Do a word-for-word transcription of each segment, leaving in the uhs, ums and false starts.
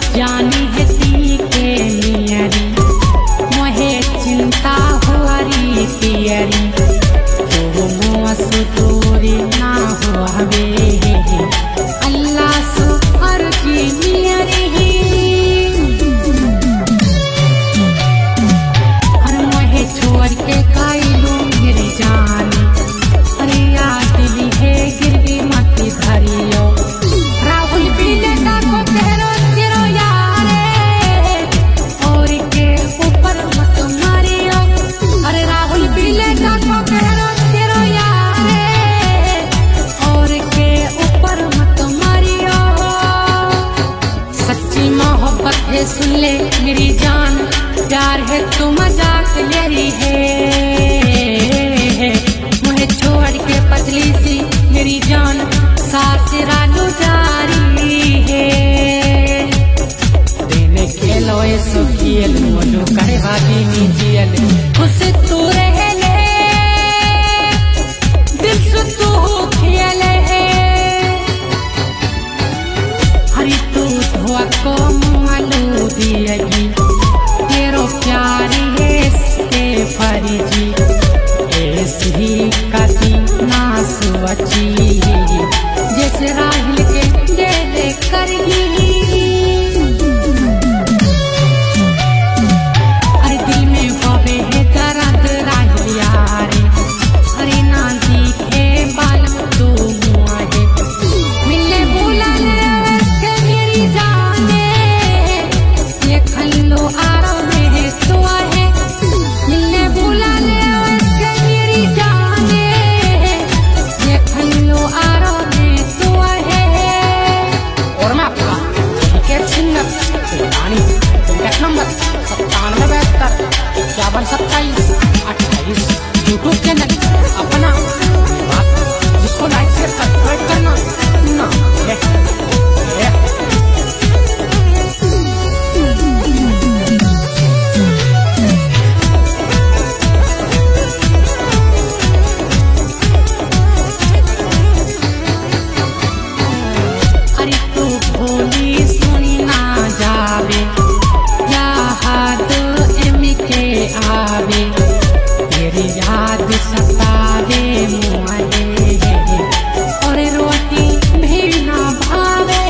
जानी है ती के मियरी मोहे चिंता हुआरी पियरी तो मुआ सुतोरी ना हुआवे अल्लाह सु अर्जी मियरी हर मोहे छोड़ के काइलू मेरी जानी अरे याद दिली है गिरवी मत धरियो राहुल पीले का को तेरो तेरो यारे और के ऊपर मत मारियो अरे राहुल पीले का को तेरो तेरो यारे और के ऊपर मत मारियो सच्ची मोहब्बत है सुन ले मेरी जान प्यार है तो मजाक यही है मुझे छोड़ के पतली सी मेरी जान सासरालू जारी है देने के लोए सुखियल मोजो करे बादी नीजियल खुश तू रह ले दिल से तू खियल है हरी तू धोआ को मालू दियगी तेरो प्यार है से फरीजी ऐसी कदी ना सुअची जैसे राहिल के ले करगी अरे दिल में बाबे है दर्द राहिल यारे अरे ना दिखे बाल तो मुआहे मिलने बोला ले के मेरी जाने ये खल्लो आरो में तो है मिलने बोला ले के मेरी जाने ये खल्लो आरो में तो है और मैं आपका cricket singer Rani contact number सत्तानवे बहत्तर इक्यावन सत्ताईस अट्ठाईस यूट्यूब चैनल अपना बात जिसको लाइक शेयर सब्सक्राइब करना ना है, है। अरे तू भोली सुनी ना जावे याद एम के आवे तेरी याद सतावे मुआए और रोटी भी ना भावे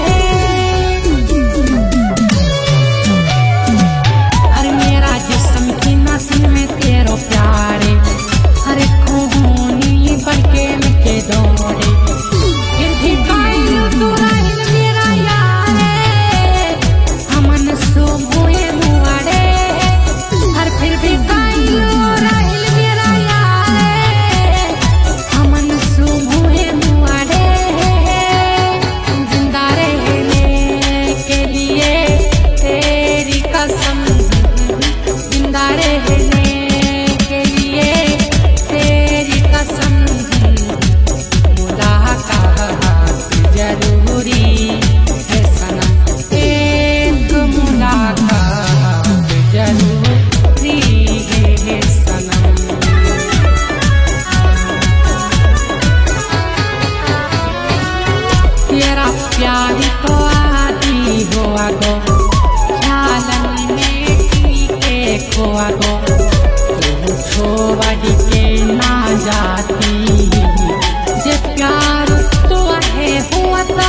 अरे मेरा जिस्म की नस्ल में तेरो प्यारे अरे खूनी बढ़के के दौड़े फिर भी काइलू तू राहिल मेरा यारे हमन सो मोए मुआरे हर फिर भी काइलू राहिल मेरा यारे हमन सो मोए मुआरे जिंदा रहने के लिए तेरी कसम जिंदा रहने के लिए तेरी कसम मुलाकात जरूरी है सनम एक मुलाकात जरूरी है सनम तेरा प्यार को आदि हुआ गो ख्यालन में के खोआ गो तू छोड़ के ना जाती जे प्यार तो है हुआ तो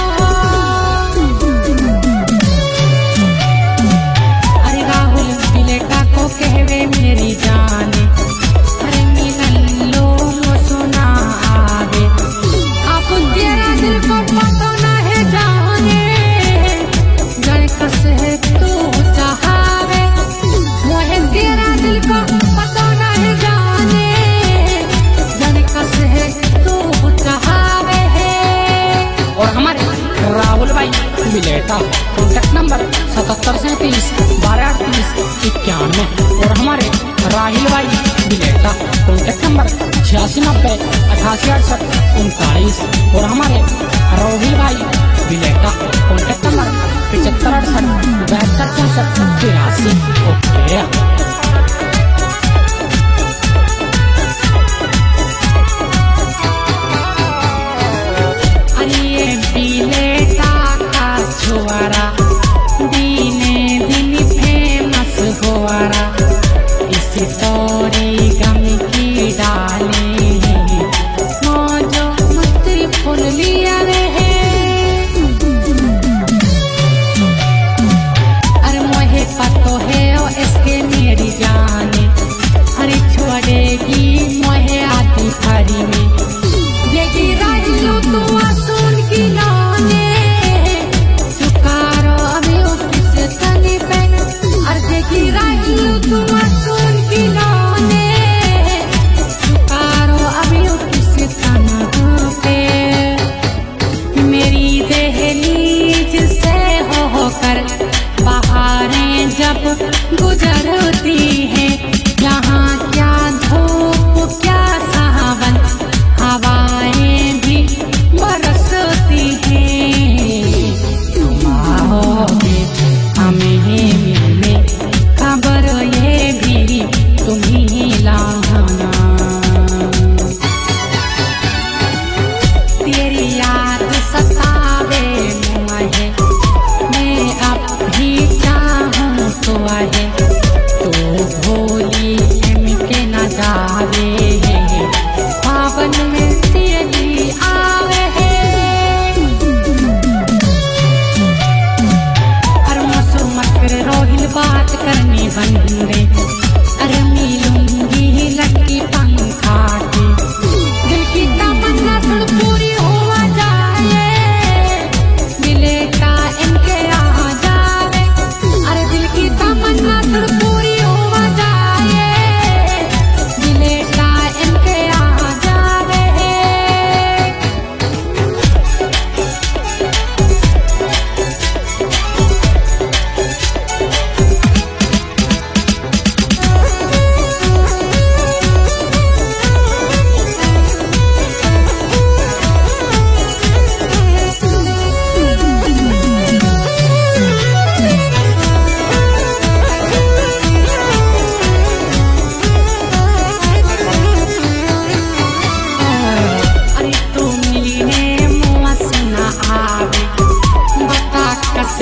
अरे राहुल बिलेटा को कहवे मेरी जाने अरे मिलन लो सुना आवे आप तेरा दिल को पता ना है जाने जड़ कस है तू चाहावे मोहे तेरा दिल को पता ना है जाने जड़ कस है तू चाहावे और हमारे राहुल भाई बिलेटा कॉन्टैक्ट नंबर सतहत्तर सैंतीस बारह अड़तीस इक्यानवे और हमारे राहिल भाई बिलेटा कॉन्टैक्ट नंबर छियासी नब्बे अठासी अड़सठ उनतालीस और हमारे रोहिल भाई बिलेटा कॉन्टैक्ट नंबर पचहत्तर अड़सठ बहत्तर चौसठ तिरासी ओके। अरे बिलेटा का छुआरा दीने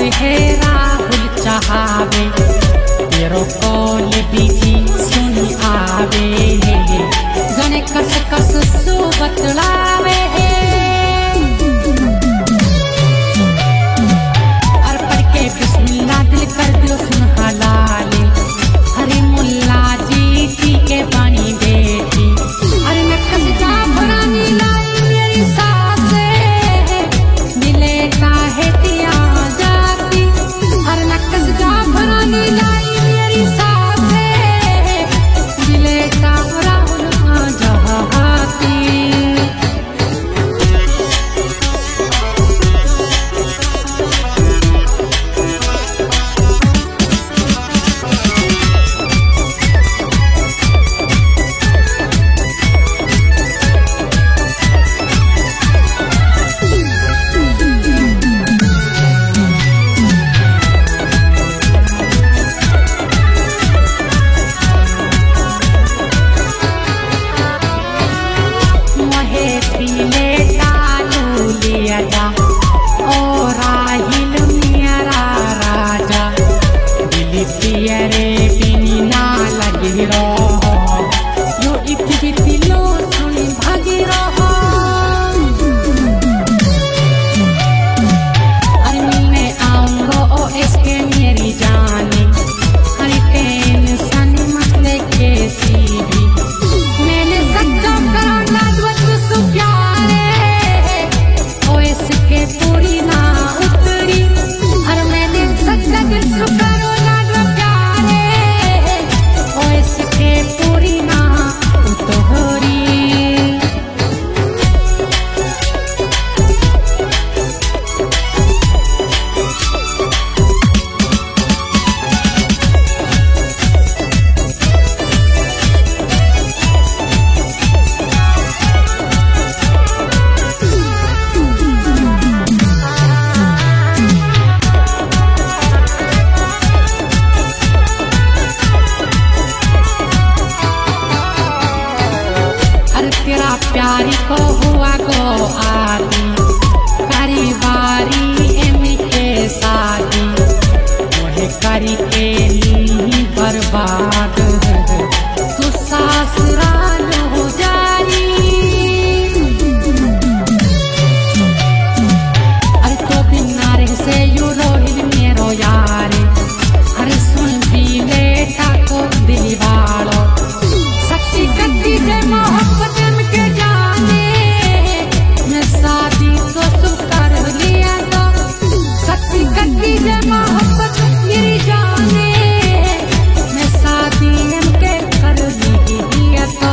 है राहुल चाहावे तेरो कॉल बिजी सुनी आवे जने कस कस सो बतलावे और पढ़ के बिस्मिल्लाह दिल कर दियो सुन हलाले हरे मुल्ला जी जी के पानी बेटी अरे मैं कस जा भरानी लाई मेरी सासे मिले काहे दिया जाती अरे मैं कस जा भरानी लाई मेरी सासे मिले कावरा उनका जहाती प्यारी को हुआ को आती करी बारी एमी के शादी वही करी के ली बर्बाद तू ससुराल हो जाई अरे तो बिना रे से यू रोहिल मेरो यारे अरे सुन भी बेटा को दिल वालो सच्ची गद्दी से मोहब्बत के जाने मैं शादी को सुकर लिया तो सच्ची गद्दी से मोहब्बत मेरी जाने मैं शादी के कर लिया तो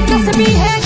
दिलचस्पी है